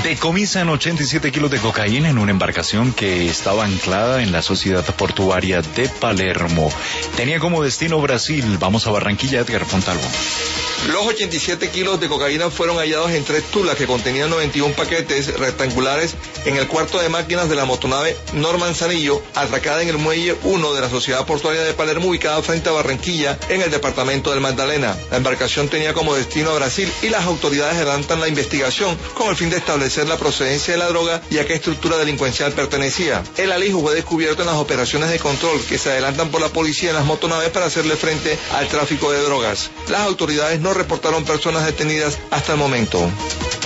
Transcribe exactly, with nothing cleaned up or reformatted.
Decomisan ochenta y siete kilos de cocaína en una embarcación que estaba anclada en la sociedad portuaria de Palermo. Tenía como destino Brasil. Vamos a Barranquilla, Edgar Fontalvo. Los ochenta y siete kilos de cocaína fueron hallados en tres tulas que contenían noventa y uno paquetes rectangulares en el cuarto de máquinas de la motonave Norman Sanillo, atracada en el muelle uno de la sociedad portuaria de Palermo, ubicada frente a Barranquilla, en el departamento del Magdalena. La embarcación tenía como destino a Brasil y las autoridades adelantan la investigación con el fin de establecer la procedencia de la droga y a qué estructura delincuencial pertenecía. El alijo fue descubierto en las operaciones de control que se adelantan por la policía en las motonaves para hacerle frente al tráfico de drogas. Las autoridades no reportaron personas detenidas hasta el momento.